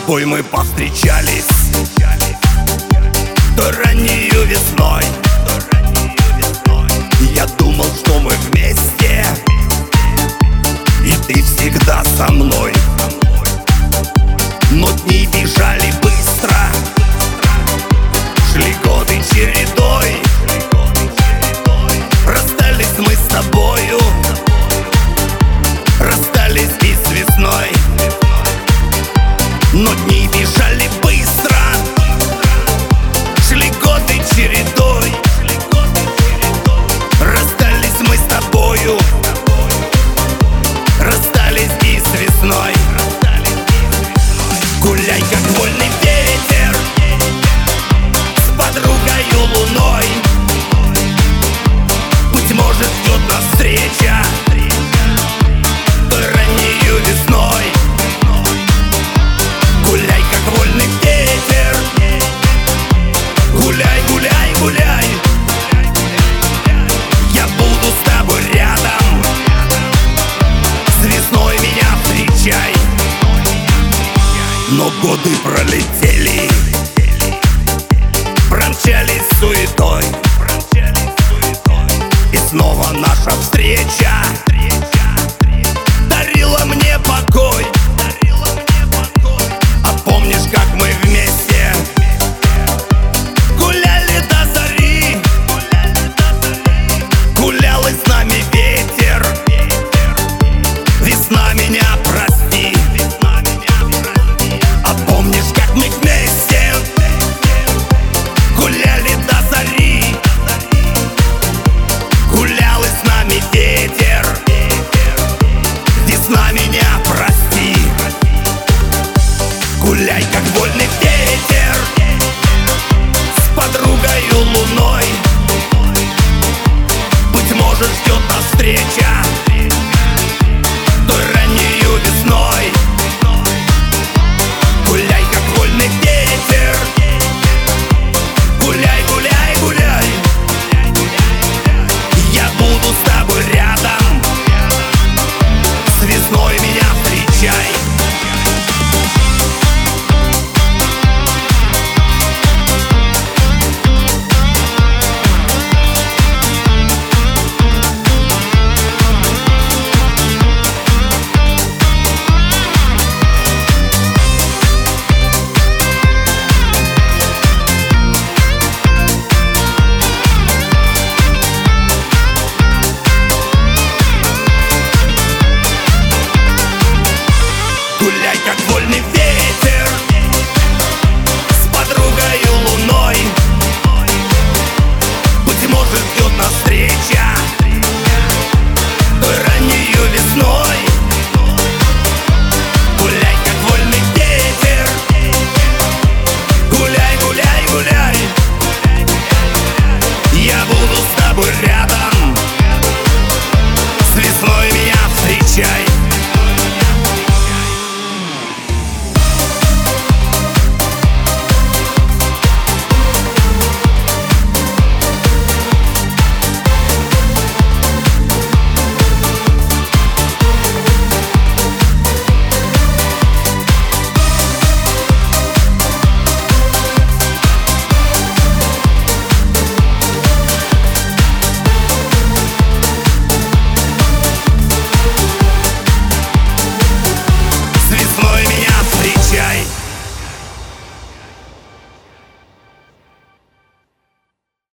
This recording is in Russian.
тобой мы повстречались той раннею весной. Я думал, что мы вместе, и ты всегда со мной. Но дни бежали быстро, шли годы чередой. Расстались мы с тобою, расстались и с весной. Но дни бежали быстро, шли годы чередой. Расстались мы с тобою, расстались и с весной. Гуляй, как вольный ветер, с подругою луной. Быть может, ждет нас встреча той раннею весной. Гуляй, как вольный ветер, гуляй, гуляй, гуляй. Я буду с тобой рядом, с весной меня встречай. Но годы пролетели, промчались суетой, и снова наша встреча